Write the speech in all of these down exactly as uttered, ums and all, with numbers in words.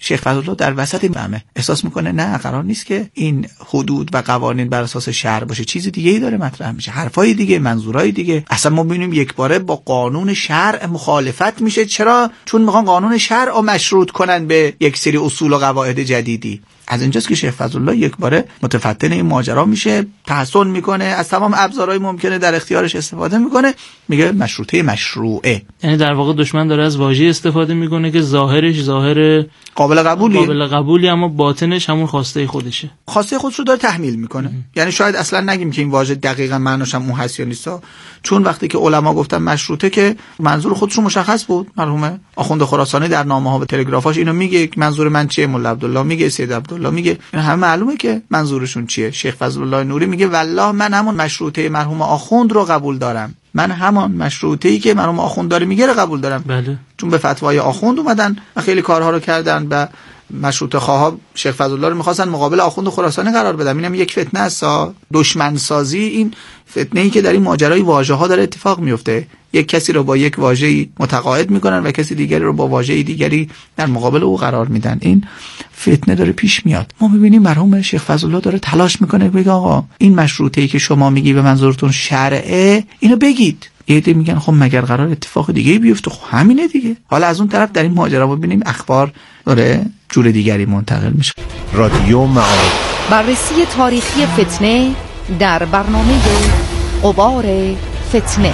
شیخ فضلالله در وسط همه احساس میکنه نه قرار نیست که این حدود و قوانین بر اساس شرع باشه، چیز دیگه ای داره مطرح میشه، حرفای دیگه، منظورای دیگه. اصلا ما ببینیم یک باره با قانون شرع مخالفت میشه. چرا؟ چون میخوان قانون شرع رو مشروط کنن به یک سری اصول و قواعد جدیدی. از اینجاست که شیخ فضلالله یک باره متفتن این ماجرا میشه، تحسن میکنه، از تمام ابزارهای ممکنه در اختیارش استفاده میکنه، میگه مشروطه مشروعه. یعنی در واقع دشمن داره از واژه استفاده میکنه که ظاهرش ظاهر قابل قبولیه، قابل قبولی، اما باطنش همون خواسته خودشه، خواسته خودش رو داره تحمیل میکنه. یعنی شاید اصلا نگیم که این واژه دقیقاً معناش هم اون هست یا نیست، چون وقتی که علما گفتن مشروطه که منظور خودشون مشخص بود. مرحوم آخوند خراسانی در نامه‌ها و تلگرافاش اینو میگه منظور من چیه، مولا عبدالله میگه، سید عبدالله میگه، این همه معلومه که منظورشون چیه. شیخ فضلالله نوری میگه والله من همون مشروطه مرحوم آخوند رو قبول دارم، من همان مشروطه‌ای که مرحوم آخوند داره میگه رو قبول دارم. بله. چون به فتوای آخوند اومدن و خیلی کارها رو کردن و مشروطه خواها شیخ فضلالله رو می‌خواستن مقابل آخوند خراسانی قرار بدن. اینم یک فتنه است، دشمن سازی. این فتنه‌ای که در این ماجرای واژه‌ها داره اتفاق میفته، یک کسی رو با یک واژه‌ای متقاعد میکنن و کسی دیگری رو با واژه‌ای دیگری در مقابل او قرار میدن. این فتنه داره پیش میاد. ما می‌بینیم مرحوم شیخ فضلالله داره تلاش میکنه بگه آقا این مشروطه‌ای که شما میگی به منظورتون شرعه، اینو بگید. یه عده میگن خب مگر قرار اتفاق دیگه بیفته؟ خب همینه دیگه. حالا از اون طرف در این ماجرا ببینیم اخبار داره جور دیگری منتقل میشه. رادیو معارف، بررسی تاریخی فتنه در برنامه غبار فتنه.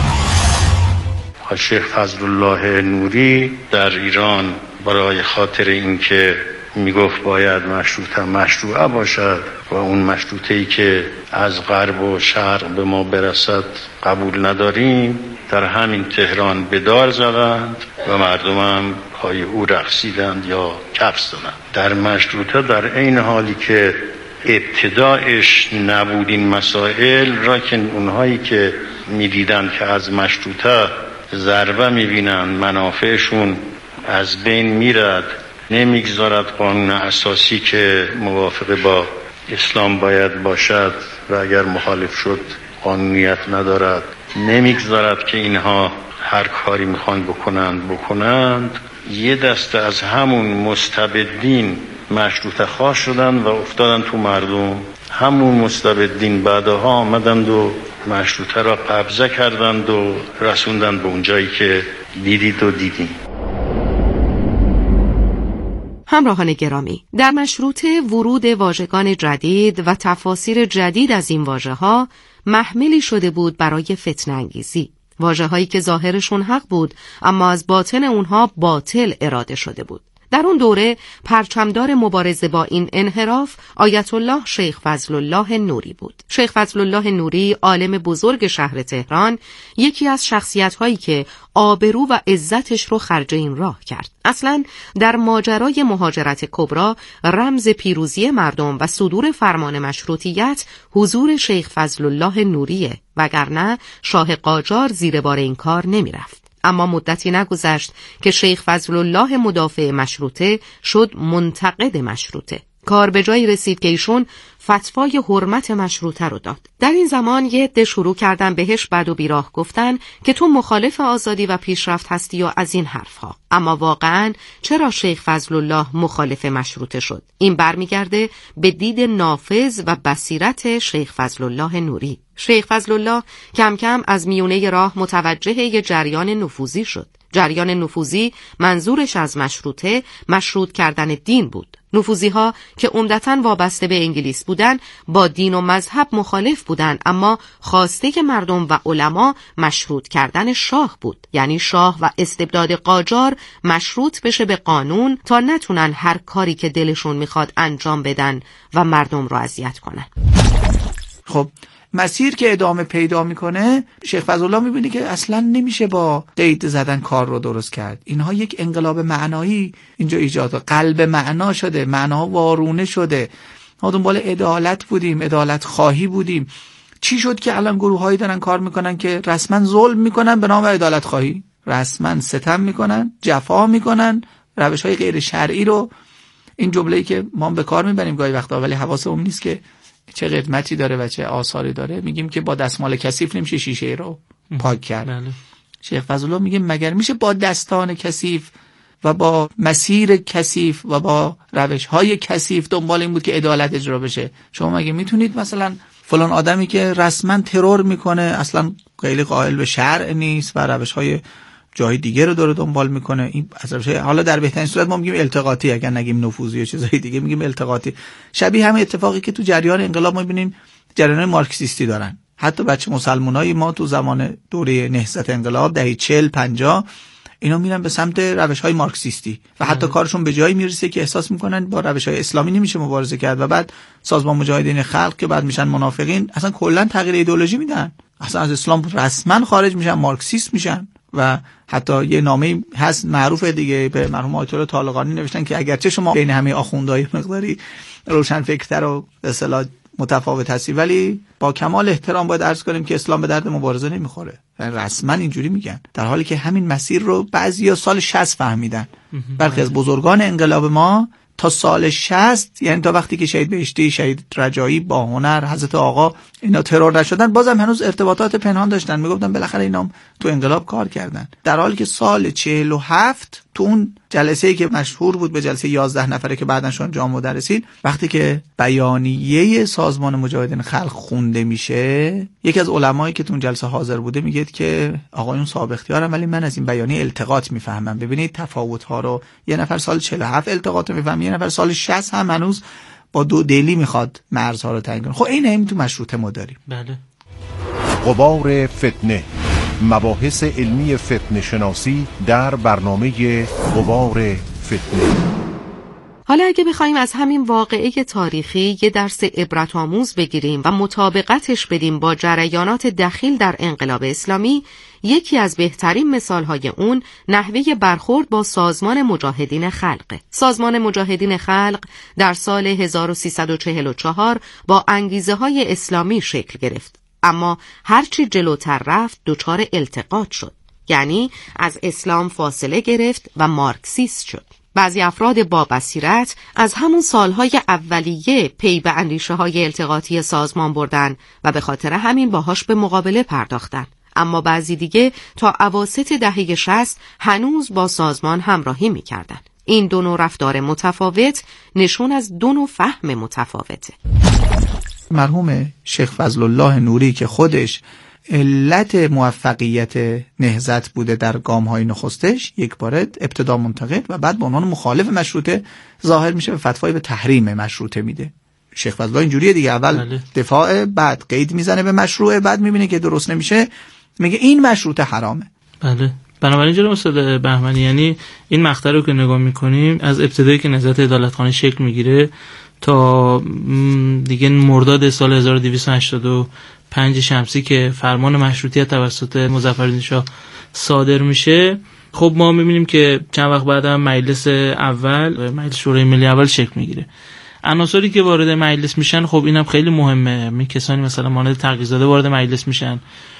شیخ فضلالله نوری در ایران برای خاطر اینکه میگفت باید مشروطه مشروعه باشد و اون مشروطه‌ای که از غرب و شرق به ما برسد قبول نداریم، در همین تهران به دار زدند و مردم هم پای او رقصیدند یا کف زدند. در مشروطه در عین حالی که ابتدایش نبود این مسائل را که اونهایی که میدیدند که از مشروطه ضربه میبینند، منافعشون از بین میرد، نمیگذارد قانون اساسی که موافق با اسلام باید باشد و اگر مخالف شد قانونیت ندارد، نمیگذارد که اینها هر کاری میخوان بکنند بکنند، یه دسته از همون مستبدین مشروطه خواه شدن و افتادن تو مردم. همون مستبدین بعدها آمدند و مشروطه را قبضه کردند و رسوندند به اون جایی که دیدید و دیدیم. همراهان گرامی، در مشروطه ورود واژگان جدید و تفاسیر جدید از این واژه‌ها محملی شده بود برای فتنه انگیزی. واژه‌هایی که ظاهرشون حق بود اما از باطن اونها باطل اراده شده بود. در اون دوره پرچمدار مبارزه با این انحراف آیت الله شیخ فضلالله نوری بود. شیخ فضلالله نوری عالم بزرگ شهر تهران، یکی از شخصیت‌هایی که آبرو و عزتش رو خرج این راه کرد. اصلاً در ماجرای مهاجرت کبری رمز پیروزی مردم و صدور فرمان مشروطیت حضور شیخ فضلالله نوریه، وگرنه شاه قاجار زیر بار این کار نمی‌رفت. اما مدتی نگذشت که شیخ فضلالله مدافع مشروطه شد منتقد مشروطه. کار به جایی رسید که ایشون فتوای حرمت مشروطه رو داد. در این زمان یه عده شروع کردن بهش بد و بیراه گفتن که تو مخالف آزادی و پیشرفت هستی و از این حرفها. اما واقعاً چرا شیخ فضلالله مخالف مشروطه شد؟ این برمیگرده به دید نافذ و بصیرت شیخ فضلالله نوری. شیخ فضلالله کم کم از میونه راه متوجه یه جریان نفوذی شد. جریان نفوذی منظورش از مشروطه مشروط کردن دین بود. نفوذی ها که عمدتاً وابسته به انگلیس بودن با دین و مذهب مخالف بودن، اما خواسته که مردم و علما مشروط کردن شاه بود، یعنی شاه و استبداد قاجار مشروط بشه به قانون تا نتونن هر کاری که دلشون میخواد انجام بدن و مردم رو اذیت کنن. خب مسیر که ادامه پیدا میکنه، شیخ فضلالله میبینه که اصلا نمیشه با قید زدن کار رو درست کرد. اینها یک انقلاب معنایی اینجا ایجاد، قلب معنا شده، معنا وارونه شده. ما دنبال عدالت بودیم، عدالت خواهی بودیم. چی شد که الان گروهایی دارن کار میکنن که رسما ظلم میکنن به نام عدالت خواهی، رسما ستم میکنن، جفا میکنن، روش‌های غیر شرعی رو. این جمله‌ای که ما به کار میبریم گاهی وقتا ولی حواسمون نیست که چه قدمتی داره و چه آثاری داره. میگیم که با دستمال کثیف نمیشه شیشه رو پاک کرد. بله. شیخ فضلالله میگه مگر میشه با دستان کثیف و با مسیر کثیف و با روش‌های کثیف دنبال این بود که عدالت اجرا بشه. شما مگه میتونید مثلا فلان آدمی که رسما ترور میکنه، اصلا خیلی قائل به شرع نیست و روش‌های جای دیگه رو داره دنبال میکنه، این از حالا در بهترین صورت ما میگیم التقاطی، اگر نگیم نفوذی یا چیزای دیگه میگیم التقاطی. شبیه همه اتفاقی که تو جریان انقلاب ما میبینیم جریان‌های مارکسیستی دارن. حتی بچه مسلمانای ما تو زمان دوره نهضت انقلاب دهه چهل پنجاه اینا میرن به سمت روش‌های مارکسیستی و حتی کارشون به جایی میرسه که احساس میکنن با روش‌های اسلامی نمیشه مبارزه کرد و بعد سازمان مجاهدین خلق که بعد میشن منافقین اصلا کلا تغییر ایدئولوژی میدن، اصلا از اسلام رسما خارج میشن، مارکسیست میشن. و حتی یه نامه هست معروفه دیگه به مرحوم آیت الله طالقانی نوشتن که اگرچه شما بین همه آخوندهای مقداری روشن فکرتر و به اصطلاح متفاوت هستی ولی با کمال احترام باید عرض کنیم که اسلام به درد مبارزه نمیخوره. رسما اینجوری میگن، در حالی که همین مسیر رو بعضیا سال شصت فهمیدن. برخی از بزرگان انقلاب ما تا سال شصت، یعنی تا وقتی که شهید بهشتی، شهید رجایی، با هنر، حضرت آقا اینا ترور نشدن، بازم هنوز ارتباطات پنهان داشتن، میگفتن بالاخره اینا تو انقلاب کار کردن. در حالی که سال چهل و هفت تو اون جلسه‌ای که مشهور بود به جلسه یازده نفره که بعدن شون جامعه مدرسین، وقتی که بیانیه سازمان مجاهدین خلق خونده میشه، یکی از علمایی که تو اون جلسه حاضر بوده میگه که آقایون صاحب اختیارن ولی من از این بیانیه التقاط میفهمم. ببینید تفاوت‌ها رو، یه نفر سال چهل و هفت التقاط میفهمه، یه نفر سال شصت هم هنوز با دو دلی میخواد مرزها رو تعیین کنه. خب این همین تو مشروطه ما داریم. بله. غبار فتنه، مباحث علمی فتنه شناسی در برنامه غبار فتنه. حالا اگه بخوایم از همین واقعه تاریخی یه درس عبرت آموز بگیریم و مطابقتش بدیم با جریانات دخیل در انقلاب اسلامی، یکی از بهترین مثالهای اون نحوه برخورد با سازمان مجاهدین خلق. سازمان مجاهدین خلق در سال هزار و سیصد و چهل و چهار با انگیزه های اسلامی شکل گرفت، اما هرچی جلوتر رفت دچار التقاط شد، یعنی از اسلام فاصله گرفت و مارکسیست شد. بعضی افراد با بصیرت از همون سالهای اولیه پی به اندیشه های التقاطی سازمان بردن و به خاطر همین باهاش به مقابله پرداختن، اما بعضی دیگه تا اواسط دهه شصت هنوز با سازمان همراهی می‌کردن. این دو نوع رفتار متفاوت نشون از دو نوع فهم متفاوته. مرحوم شیخ فضل الله نوری که خودش علت موفقیت نهضت بوده در گام‌های نخستش، یک بار ابتدا منتقد و بعد به عنوان مخالف مشروطه ظاهر میشه و فتوای به تحریم مشروطه میده. شیخ فضل الله اینجوریه دیگه، اول بله. دفاع، بعد قید میزنه به مشروعه، بعد میبینه که درست نمیشه میگه این مشروطه حرامه. بله. بنابراین جناب استاد بهمنی، یعنی این مقطع رو که نگاه میکنیم از ابتدایی که نهضت عدالتخانه شکل میگیره تا دیگه مرداد سال هزار و دویست و هشتاد و پنج شمسی که فرمان مشروطیت توسط مظفرالدین شاه صادر میشه، خب ما میبینیم که چند وقت بعد هم مجلس اول، مجلس شورای ملی اول شکل میگیره. عناصری که وارد مجلس میشن خب اینم خیلی مهمه، می کسانی مثلا مانند تقی‌زاده وارد مجلس میشن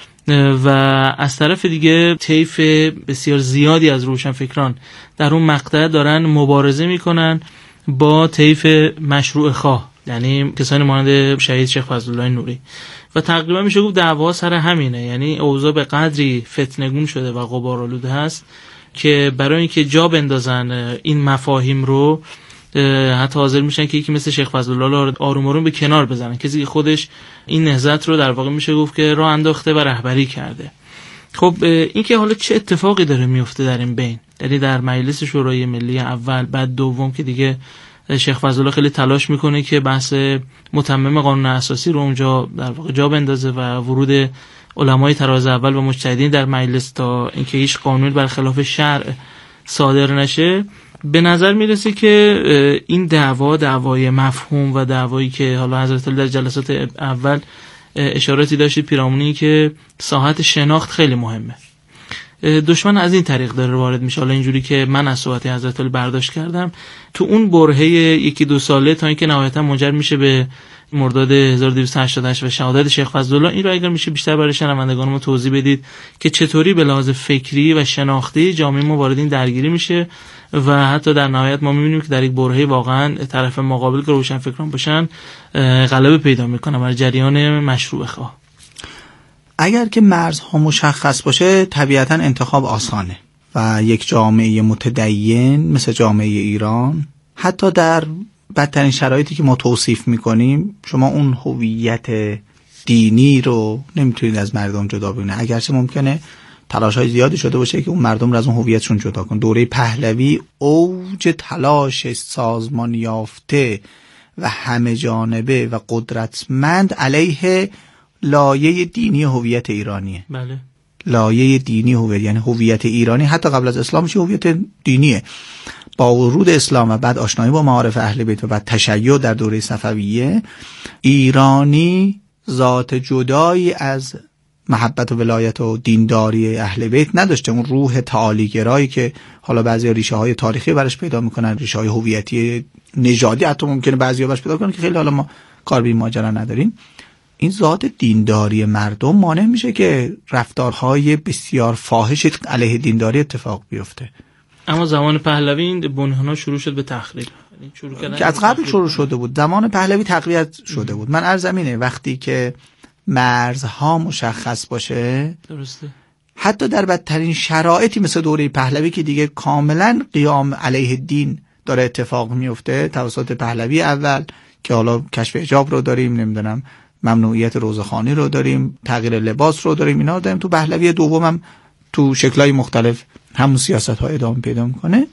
و از طرف دیگه طیف بسیار زیادی از روشنفکران در اون مقطع دارن مبارزه میکنن با طیف مشروع خواه، یعنی کسانی مانند شهید شیخ فضل الله نوری، و تقریبا میشه گفت دعوا سر همینه. یعنی اوضاع به قدری فتنگون شده و غبارآلوده هست که برای اینکه جا بندازن این مفاهیم رو حتی حاضر میشن که یکی مثل شیخ فضل الله آروم آروم به کنار بزنن، کسی که خودش این نهضت رو در واقع میشه گفت که راه انداخته و رهبری کرده. خب این که حالا چه اتفاقی داره میفته در این بین، یعنی در مجلس شورای ملی اول بعد دوم که دیگه شیخ فضل الله خیلی تلاش میکنه که بحث متمم قانون اساسی رو اونجا در واقع جا بندازه و ورود علمای تراز اول و مجتهدین در مجلس تا اینکه هیچ قانونی برخلاف شرع صادر نشه. به نظر میرسه که این دعوا دعوای مفهوم و دعوایی که حالا حضرت علی در جلسات اول اشاراتی داشتید پیرامونی که ساحت شناخت خیلی مهمه. دشمن از این طریق داره وارد میشه. حالا اینجوری که من از صحبت حضرت علی برداشت کردم، تو اون برهه یکی دو ساله تا اینکه نهایتا منجر میشه به مرداد هزار و دویست و هشتاد و هشت و شهادت شیخ فضل الله، این رو اگر میشه بیشتر برای شنوندگانمون توضیح بدید که چطوری به لحاظ فکری و شناختی جامعه ما وارد این درگیری میشه و حتی در نهایت ما میبینیم که در یک برهه واقعا طرف مقابل که روشنفکران باشن غلبه پیدا میکنه بر جریان مشروع خواه. اگر که مرزها مشخص باشه طبیعتا انتخاب آسانه. و یک جامعه متدین مثل جامعه ایران، حتی در بدترین شرایطی که ما توصیف میکنیم، شما اون هویت دینی رو نمیتونید از مردم جدا بگیرید. اگرچه ممکنه تلاش های زیادی شده باشه که اون مردم رو از اون هویتشون جدا کن. دوره پهلوی اوج تلاش سازمان یافته و همه جانبه و قدرتمند علیه لایه دینی هویت ایرانیه. بله. لایه دینی هویت، یعنی هویت ایرانی حتی قبل از اسلام چه هویت دینیه. با ورود اسلام و بعد آشنایی با معارف اهل بیت و بعد تشیع در دوره صفویه، ایرانی ذات جدایی از محبت و ولایت و دینداری اهل بیت نداشته. اون روح تعالی گرایی که حالا بعضی ریشه های تاریخی برش پیدا میکنن، ریشه های هویتی نژادی حتی ممکنه بعضیا برش پیدا کنن که خیلی حالا ما کار به این ماجرا نداریم. این ذات دینداری مردم مانع میشه که رفتارهای بسیار فاحش علیه دینداری اتفاق بیفته. اما زمان پهلوی این بنیان‌ها شروع شد به تخریب، که از قبل شروع شده بود. زمان پهلوی تقویت شده بود. من عرضم اینه وقتی که مرزها مشخص باشه، درسته، حتی در بدترین شرایطی مثل دوره پهلوی که دیگه کاملا قیام علیه دین داره اتفاق میفته توسط پهلوی اول که حالا کشف حجاب رو داریم، نمیدونم ممنوعیت روزخوانی رو داریم، تغییر لباس رو داریم، اینا رو داریم. تو پهلوی دوم هم تو شکل‌های مختلف همون سیاست‌ها ادامه پیدا میکنه.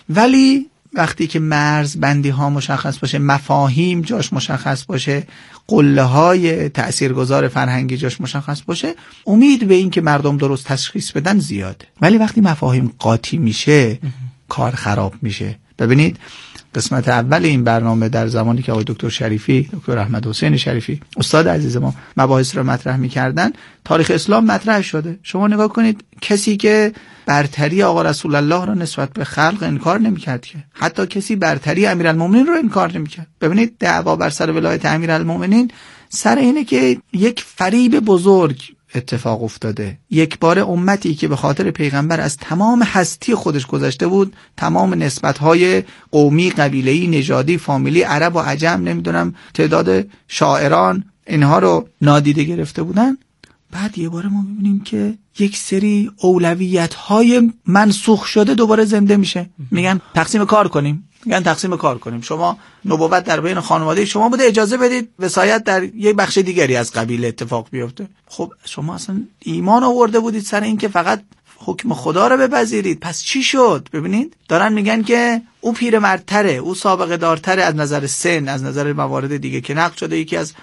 ولی وقتی که مرز بندی ها مشخص باشه، مفاهیم جاش مشخص باشه، قله های تأثیرگذار فرهنگی جاش مشخص باشه، امید به این که مردم درست تشخیص بدن زیاده. ولی وقتی مفاهیم قاطی میشه کار خراب میشه. ببینید قسمت اول این برنامه در زمانی که آقای دکتر شریفی، دکتر احمد حسین شریفی استاد عزیز ما مباحث رو مطرح میکردن، تاریخ اسلام مطرح شده. شما نگاه کنید، کسی که برتری آقا رسول الله رو نسبت به خلق انکار نمیکرد که، حتی کسی برتری امیرالمومنین رو انکار نمیکرد. ببینید دعوا بر سر ولایت امیرالمومنین سر اینه که یک فریب بزرگ اتفاق افتاده. یک بار امتی که به خاطر پیغمبر از تمام هستی خودش گذشته بود، تمام نسبت‌های قومی، قبیله‌ای، نژادی، فامیلی، عرب و عجم، نمیدونم تعداد شاعران، اینها رو نادیده گرفته بودن. بعد یه بار ما می‌بینیم که یک سری اولویت‌های منسوخ شده دوباره زنده میشه. میگن تقسیم کار کنیم. میگن تقسیم کار کنیم. شما نبوت در بین خانواده شما بوده، اجازه بدید وصایت در یک بخش دیگری از قبیله اتفاق بیفته. خب شما اصلا ایمان آورده بودید سر این که فقط حکم خدا رو بپذیرید، پس چی شد؟ ببینید دارن میگن که او پیرمردتره، او سابقه دارتره از نظر سن، از نظر موارد دیگه که نقل شده. یکی از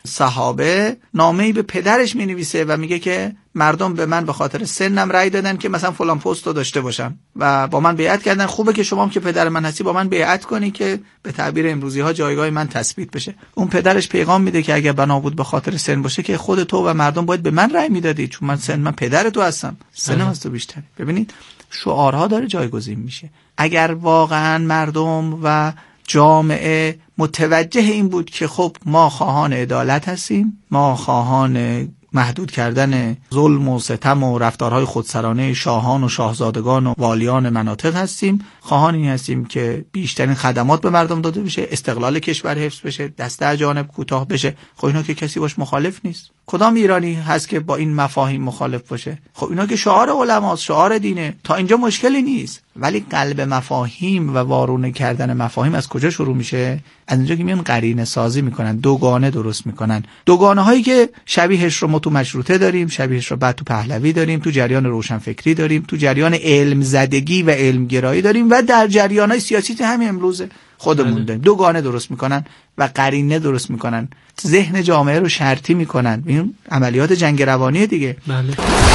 صحابه نامه‌ای به پدرش می‌نویسه و میگه که مردم به من به خاطر سنم رأی دادن که مثلا فلان پست رو داشته باشم و با من بیعت کردن، خوبه که شما هم که پدر من هستی با من بیعت کنی که به تعبیر امروزی ها جایگاه من تثبیت بشه. اون پدرش پیغام میده که اگه بنا بود به خاطر سن باشه که خود تو و مردم باید به من رأی میدادید، چون من سن من پدر تو هستم، سنم از تو بیشتره. ببینید شعارها داره جایگزین میشه. اگر واقعا مردم و جامعه متوجه این بود که خب ما خواهان عدالت هستیم، ما خواهان محدود کردن ظلم و ستم و رفتارهای خودسرانه شاهان و شاهزادگان و والیان مناطق هستیم، خواهان این هستیم که بیشترین خدمات به مردم داده بشه، استقلال کشور حفظ بشه، دست اجانب کوتاه بشه. خب اینا که کسی باش مخالف نیست. کدام ایرانی هست که با این مفاهیم مخالف باشه؟ خب اینا که شعار علماست، شعار دینه، تا اینجا مشکلی نیست. ولی قلب مفاهیم و وارونه کردن مفاهیم از کجا شروع میشه؟ از اینجا که میان قرینه سازی میکنن، دوگانه درست میکنن. دوگانه هایی که شبیهش رو ما تو مشروطه داریم، شبیهش رو بعد تو پهلوی داریم، تو جریان روشنفکری داریم، تو جریان علم زدگی و علم گرایی داریم و در جریان‌های سیاسی همین امروز خودمون داریم. دوگانه درست میکنن و قرینه درست میکنن، ذهن جامعه رو شرطی میکنن. این عملیات جنگ روانی دیگه. بله.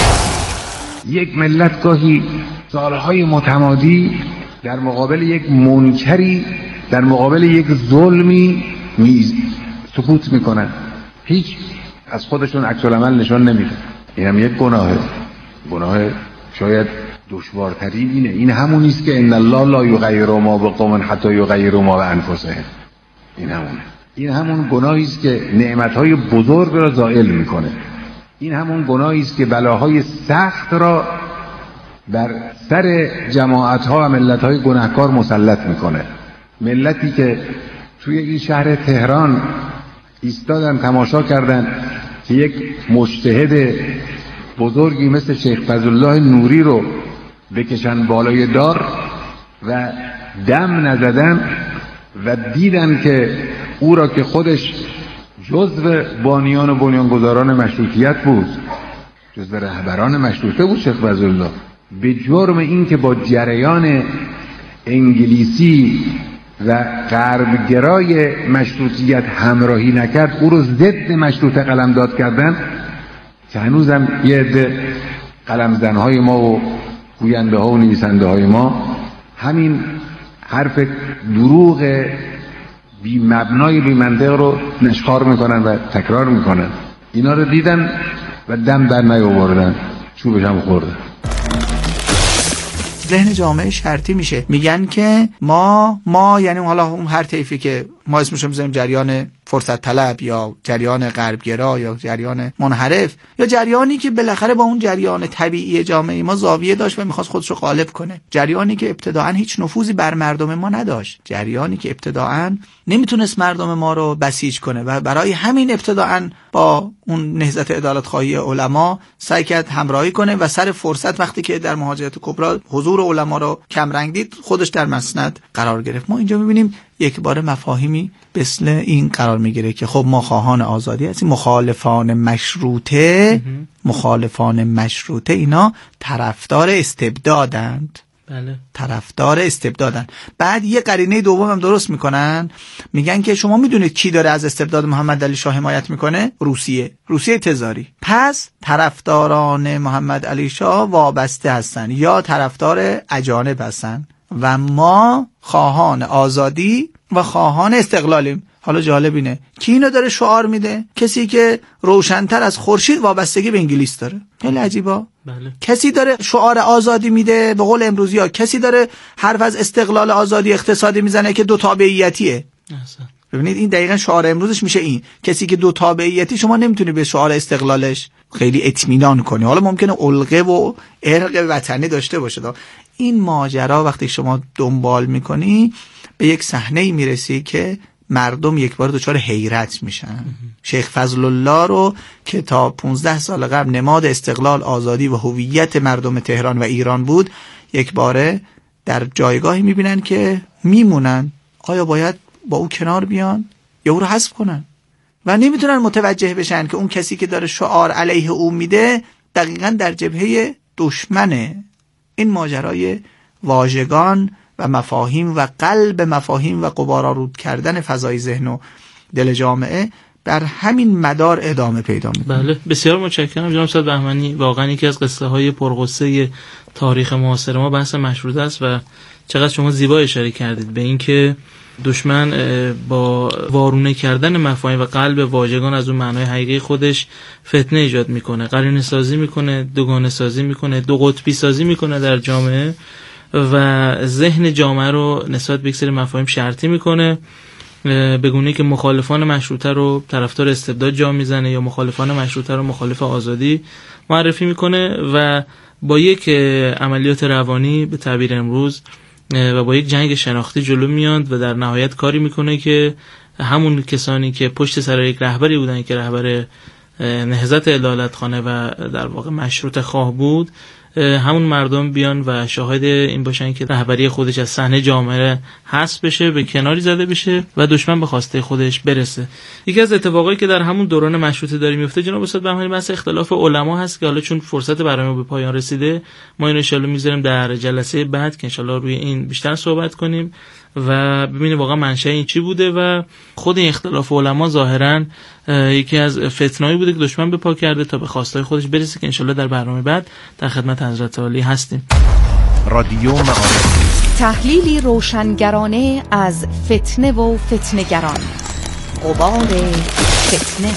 یک ملت گاهی سالهای متمادی در مقابل یک منکری، در مقابل یک ظلمی میز سکوت میکنن، هیچ از خودشون عکس العمل نشان نمیدن. این هم یک گناهه، گناه شاید دشوارترین اینه. این همونیست که ان الله لا یغیر ما بقوم حتی یغیروا ما بانفسهم. این همونه. این همون گناهی است که نعمتهای بزرگ را زائل میکنه. این همون گناهی است که بلاهای سخت را بر سر جماعت‌ها و ملت‌های گناهکار مسلط میکنه. ملتی که توی این شهر تهران ایستادن تماشا کردن که یک مجتهد بزرگی مثل شیخ فضلالله نوری رو بکشن بالای دار و دم نزدن و دیدن که او را که خودش جزو بانیان و بنیانگذاران مشروطیت بود، جزو رهبران مشروطه بود شیخ فضلالله، به جرم این که با جریان انگلیسی و غربگرای مشروطیت همراهی نکرد، او رو ضد مشروطه قلمداد کردن، که هنوزم یه عده قلمزنهای ما و گوینده ها و نویسنده های ما همین حرف دروغ بی مبنای بی منطق رو نشخوار میکنن و تکرار میکنن. اینا رو دیدن و دم در نیاوردن، چوبش هم خوردن. ذهن جامعه شرطی میشه، میگن که ما ما یعنی حالا اون هر طیفی که ما اسمش رو میذاریم جریان فرصت طلب یا جریان غربگرا یا جریان منحرف یا جریانی که بالاخره با اون جریان طبیعی جامعه ما زاویه داشت و میخواست خودش رو غالب کنه، جریانی که ابتداعا هیچ نفوذی بر مردم ما نداشت، جریانی که ابتداعا نمیتونست مردم ما رو بسیج کنه و برای همین ابتداعا با اون نهضت عدالت خواهی علما سعی کرد همراهی کنه و سر فرصت وقتی که در مهاجرت کبرا حضور علما رو کم رنگ دید، خودش در مسند قرار گرفت. ما اینجا میبینیم یک بار مفاهیمی مثل این قرار میگیره که خب ما خواهان آزادی هستیم، مخالفان مشروطه مخالفان مشروطه اینا طرفدار استبدادند. بله. طرفدار استبدادن. بعد یه قرینه دوم هم درست میکنن، میگن که شما میدونید کی داره از استبداد محمد علی شاه حمایت میکنه؟ روسیه، روسیه تزاری. پس طرفداران محمد علی شاه وابسته هستن یا طرفدار اجانب هستن و ما خواهان آزادی و خواهان استقلالیم. حالا جالب اینه کی اینو داره شعار میده؟ کسی که روشن‌تر از خورشید وابستگی به انگلیس داره. خیلی عجیبا. بله. کسی داره شعار آزادی میده، به قول امروزی ها کسی داره حرف از استقلال آزادی اقتصادی میزنه که دو تابعیتیه. احسن. ببینید این دقیقاً شعار امروزش میشه این، کسی که دو تابعیتی، شما نمیتونی به شعار استقلالش خیلی اطمینان کنی. حالا ممکنه علقه و ارق وطنی داشته باشه. این ماجرا وقتی شما دنبال میکنی به یک صحنه‌ای میرسی که مردم یک بار دچار حیرت میشن. شیخ فضل الله رو که تا پانزده سال قبل نماد استقلال، آزادی و هویت مردم تهران و ایران بود، یک باره در جایگاهی میبینن که میمونن آیا باید با او کنار بیان یا او رو حذف کنن و نمیتونن متوجه بشن که اون کسی که داره شعار علیه او میده دقیقاً در جبهه دشمنه. این ماجرای واژگان و مفاهیم و قلب مفاهیم و غبارآلود کردن فضای ذهن و دل جامعه در همین مدار ادامه پیدا می‌کنه. بله، بسیار متشکرم جناب استاد بهمنی. واقعا یکی از قصه های پرغصه تاریخ معاصر ما بحث مشروطه است و چقدر شما زیبا اشاره کردید به اینکه دشمن با وارونه کردن مفاهیم و قلب واژگان از اون معنای حقیقی خودش فتنه ایجاد میکنه، قرینه سازی میکنه، دوگانه سازی میکنه، دو قطبی سازی میکنه در جامعه و ذهن جامعه رو نسبت به یک سری مفاهیم شرطی میکنه، به گونه‌ای که مخالفان مشروطه رو طرفدار استبداد جا میزنه یا مخالفان مشروطه رو مخالف آزادی معرفی میکنه و با یک عملیات روانی به تعبیر امروز و با یک جنگ شناختی جلو میاند و در نهایت کاری میکنه که همون کسانی که پشت سر یک رهبری بودن که رهبر نهضت عدالتخانه و در واقع مشروطه خواه بود، همون مردم بیان و شاهد این باشن که رهبری خودش از صحنه جامعه حذف بشه، به کناری زده بشه و دشمن به خواسته خودش برسه. یکی از اتفاقایی که در همون دوران مشروطه داره میفته جناب استاد بهمنی بحث اختلاف علما هست که حالا چون فرصت برای ما به پایان رسیده ما اینو ان شاءالله میذاریم در جلسه بعد که ان شاءالله روی این بیشتر صحبت کنیم و ببینیم واقعا منشأ این چی بوده و خود این اختلاف علما ظاهرا یکی از فتنه‌ای بوده که دشمن به پا کرده تا به خواستای خودش برسه که ان شاءالله در برنامه بعد در خدمت حضرت عالی هستیم. رادیو معارف، تحلیلی روشنگرانه از فتنه و فتنه‌گران. غبار فتنه.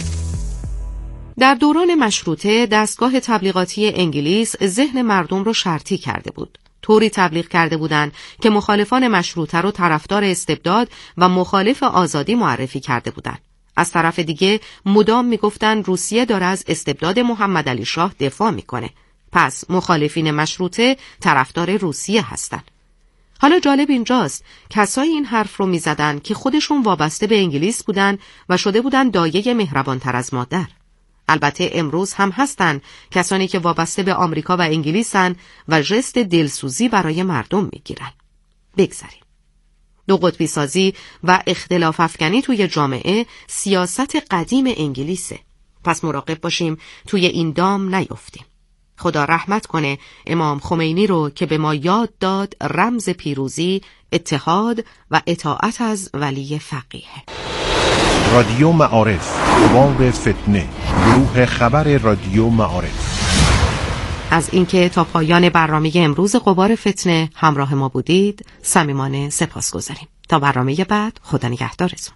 در دوران مشروطه دستگاه تبلیغاتی انگلیس ذهن مردم رو شرطی کرده بود. طوری تبلیغ کرده بودند که مخالفان مشروطه رو طرفدار استبداد و مخالف آزادی معرفی کرده بودند. از طرف دیگه مدام میگفتن روسیه داره از استبداد محمد علی شاه دفاع میکنه. پس مخالفین مشروطه طرفدار روسیه هستن. حالا جالب اینجاست کسایی این حرف رو میزدن که خودشون وابسته به انگلیس بودن و شده بودن دایه مهربانتر از مادر. البته امروز هم هستن کسانی که وابسته به آمریکا و انگلیسن و ژست دلسوزی برای مردم میگیرن. بگذاریم. دو قطبی سازی و اختلاف افکنی توی جامعه سیاست قدیم انگلیسه. پس مراقب باشیم توی این دام نیفتیم. خدا رحمت کنه امام خمینی رو که به ما یاد داد رمز پیروزی، اتحاد و اطاعت از ولی فقیه. رادیو معارف، باب فتنه، گروه خبر رادیو معارف. از اینکه تا پایان برنامه امروز غبار فتنه همراه ما بودید صمیمانه سپاسگزاریم. تا برنامه بعد خدا نگهدارتون.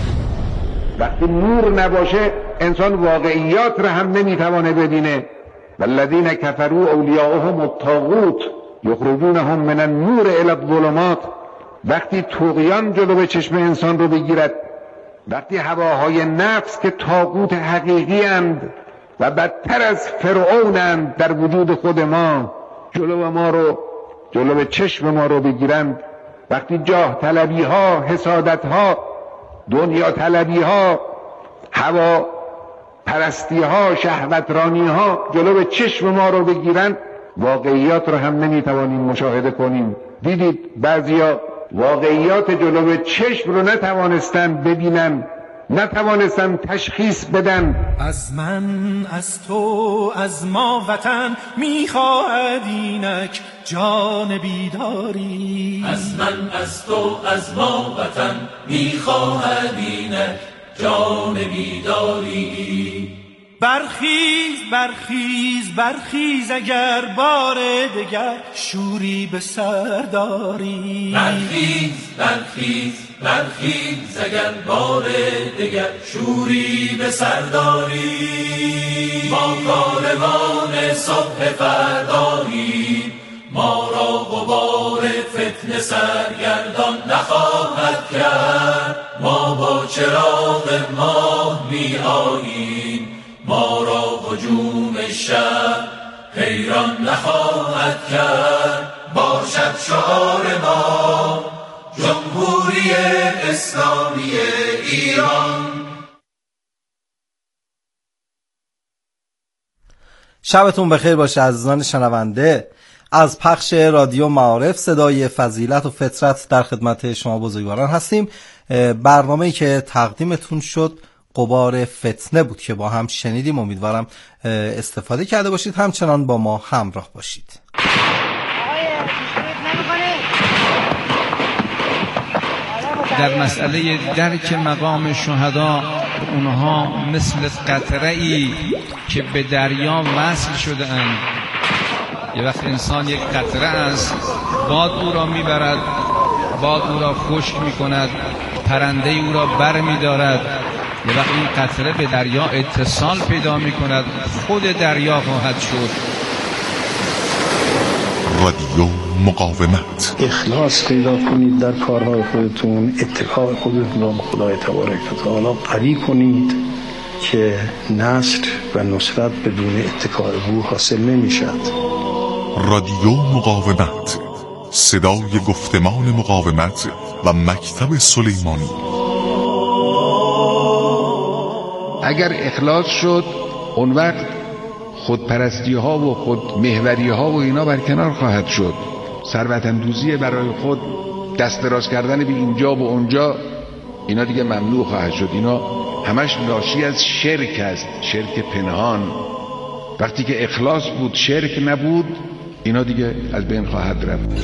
وقتی نور نباشه انسان واقعیات رو هم نمیتوانه ببینه. والذین کفروا اولیاءهم الطاغوت یخرجونهم من النور الی الظلمات. وقتی طغیان جلو چشم انسان رو بگیرد، وقتی هواهای نفس که طاغوت حقیقی اند و بدتر از فرعونند در وجود خود ما جلو ما رو جلو چشم ما رو بگیرند، وقتی جاه طلبی ها، حسادت ها، دنیا طلبی ها، هوا پرستی ها، شهوترانی ها جلو چشم ما رو بگیرند، واقعیات رو هم نمیتوانیم مشاهده کنیم. دیدید بعضیا واقعیات جلو چشم رو نتوانستن ببینن، نتوانستن تشخیص بدن. از من، از تو، از ما وطن میخواهد اینک جان بیداری. از من، از تو، از ما وطن میخواهد اینک جان بیداری. برخیز برخیز برخیز اگر بار دگر شوری به سر داری. برخیز برخیز برخیز اگر بار دگر شوری به سر داری. ما کاروان صبح فردایی، ما را غبار فتنه سرگردان نخواهد کرد. ما با چراغ ماه می آییم، ما را هجوم شب حیران نخواهد کرد. باشد شعار ما جمهوری اسلامی ایران. شبتون بخیر باشه عزیزان شنونده. از پخش رادیو معارف صدای فضیلت و فطرت در خدمت شما بزرگواران هستیم. برنامه‌ای که تقدیمتون شد غبار فتنه بود که با هم شنیدیم. امیدوارم استفاده کرده باشید، همچنان با ما همراه باشید. در مسئله درک مقام شهدا، اونها مثل قطره‌ای که به دریا وصل شده اند. یه وقت انسان یک قطره است، باد او را میبرد، باد او را خشک میکند، پرنده او را بر میدارد. یه وقت این قطره به دریا اتصال پیدا میکند، خود دریا خواهد شد. رادیو مقاومت. اخلاص پیدا کنید در کارهای خودتون، اتکای خودتون را به خدای تبارک و تعالی قوی کنید که نصر و نصرت بدون اتکای او حاصل نمیشد. رادیو مقاومت، صدای گفتمان مقاومت و مکتب سلیمانی. اگر اخلاص شد اون وقت خودپرستی ها و خودمحوری ها و اینا برکنار خواهد شد. ثروت اندوزی برای خود، دست دراز کردن به اینجا و اونجا، اینا دیگه ممنوع خواهد شد. اینا همش ناشی از شرک است، شرک پنهان. وقتی که اخلاص بود شرک نبود، اینا دیگه از بین خواهد رفت.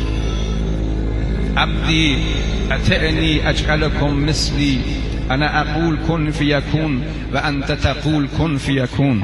عبدی اتعنی اجعلکم مثلی، انا اقول کن فیکون و انت تقول کن فیکون.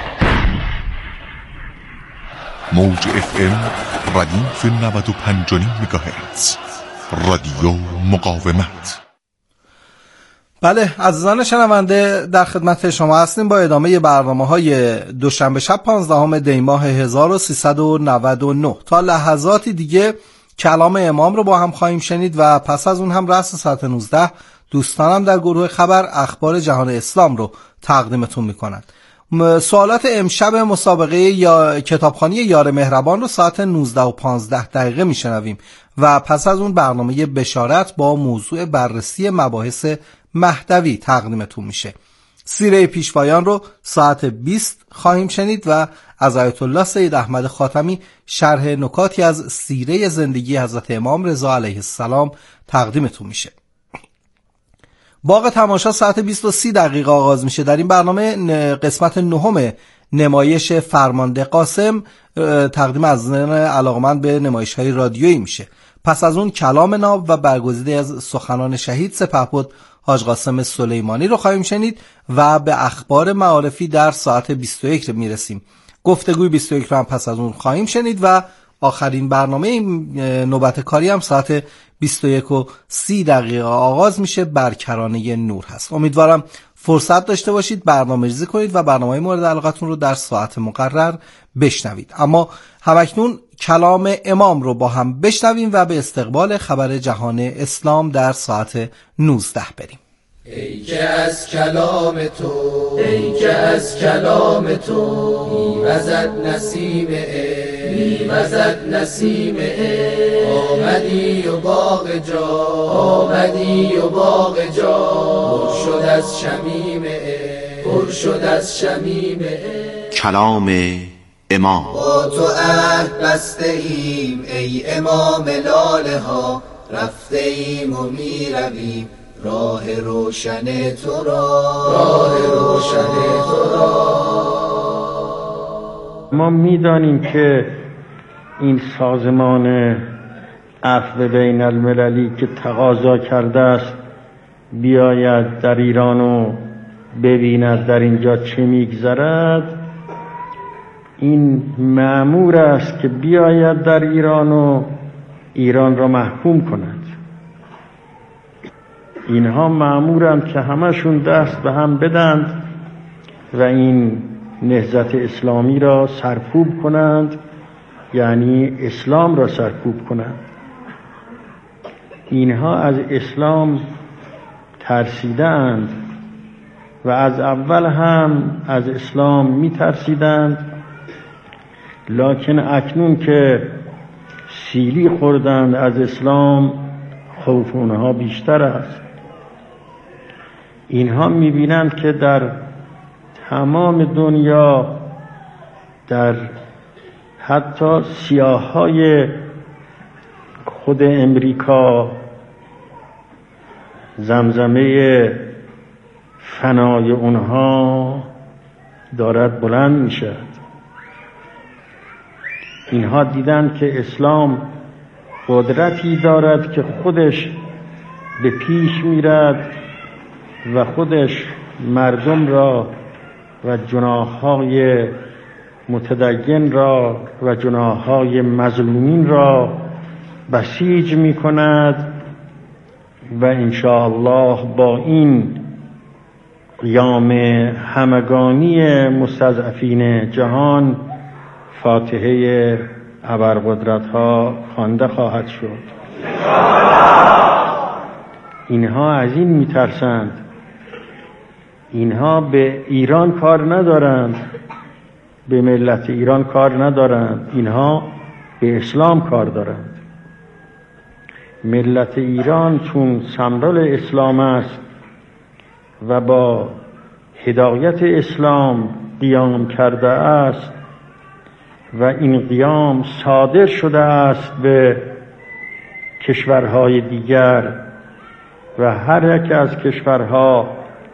موج اف ام ردیف نود و پنج و نیم مگاهرتز. رادیو مقاومت. بله عزیزان شنونده، در خدمت شما هستیم با ادامه برنامه‌های دوشنبه شب پانزدهم دی ماه هزار و سیصد و نود و نه. تا لحظاتی دیگه کلام امام رو با هم خواهیم شنید و پس از اون هم رأس ساعت نوزده دوستانم در گروه خبر اخبار جهان اسلام رو تقدیمتون میکنند. سوالات امشب مسابقه یا کتابخوانی یار مهربان رو ساعت نوزده و پانزده دقیقه میشنویم و پس از اون برنامه بشارت با موضوع بررسی مباحث مهدوی تقدیمتون میشه. سیره پیشوایان رو ساعت بیست خواهیم شنید و از آیت الله سید احمد خاتمی شرح نکاتی از سیره زندگی حضرت امام رضا علیه السلام تقدیمتون میشه. باغ تماشا ساعت بیست و سی دقیقه آغاز میشه. در این برنامه قسمت نهم نمایش فرمانده قاسم تقدیم از علاقمند به نمایش های رادیویی میشه. پس از اون کلام ناب و برگزیده از سخنان شهید سپهبد حاج قاسم سلیمانی رو خواهیم شنید و به اخبار معارفی در ساعت بیست و یک میرسیم. گفتگوی بیست و یک رو هم پس از اون خواهیم شنید و آخرین برنامه نوبت کاری هم ساعت بیست و یک و سی دقیقه آغاز میشه. بر کرانه نور هست. امیدوارم فرصت داشته باشید برنامه‌ریزی کنید و برنامه مورد علاقتون رو در ساعت مقرر بشنوید. اما همکنون کلام امام رو با هم بشنویم و به استقبال خبر جهان اسلام در ساعت نوزده بریم. ای که از کلام تو ای که از کلام تو میوزد نسیم عشق میوزد نسیم عشق آمدی و باغ جا آمدی و باغ جا پر شد از شمیم عشق پر شد از شمیم عشق. کلام امام. با تو عهد بسته ایم ای امام لاله ها رفته ایم و می رویم راه روشن تو را راه روشن تو را. ما میدانیم که این سازمان عفو بین المللی که تقاضا کرده است بیاید در ایران و ببیند در اینجا چه میگذرد، این مأمور است که بیاید در ایران و ایران را محکوم کند. اینها مأمورند که همشون دست به هم بدند و این نهضت اسلامی را سرکوب کنند، یعنی اسلام را سرکوب کنند. اینها از اسلام ترسیدند و از اول هم از اسلام می ترسیدند، لکن اکنون که سیلی خوردند از اسلام خوف اونها بیشتر است. اینها می‌بینند که در تمام دنیا، در حتی سیاه‌های خود امریکا، زمزمه فنای اونها دارد بلند میشد. اینها دیدند که اسلام قدرتی دارد که خودش به پیش میرد و خودش مردم را و جناح‌های متدین را و جناح‌های مظلومین را بسیج می‌کند و انشاءالله با این قیام همگانی مستضعفین جهان فاتحه ابرقدرت‌ها خوانده خواهد شد. اینها از این می‌ترسند. اینها به ایران کار ندارند، به ملت ایران کار ندارند، اینها به اسلام کار دارند. ملت ایران چون سمبل اسلام است و با هدایت اسلام قیام کرده است و این قیام صادر شده است به کشورهای دیگر و هر یک از کشورها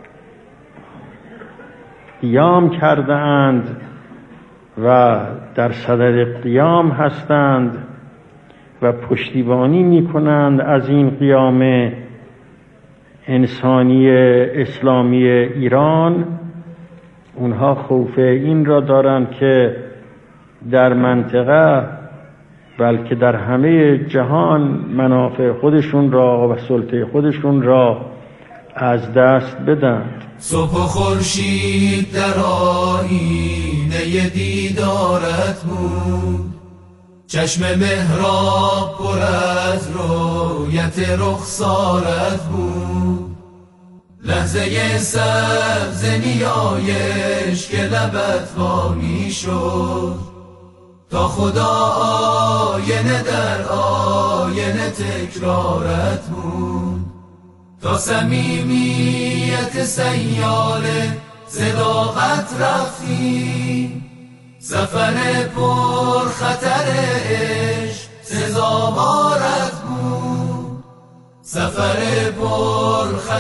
قیام کرده اند و در صدد قیام هستند و پشتیبانی می کنند از این قیام انسانی اسلامی ایران. اونها خوف این را دارند که در منطقه بلکه در همه جهان منافع خودشون را و سلطه خودشون را از دست بدن. صبح و خورشید در آینه دیدارت بود، چشم محراب پر از رویت رخسارت بود، لحظه سبز نیایش که لبت وا می شد، تا خدا آینه در آینه تکرارت بود، تا صمیمیت سیاله صداقت رفتیم، سفر پر خطر عشق سزاوارت بود، سفر پر خطر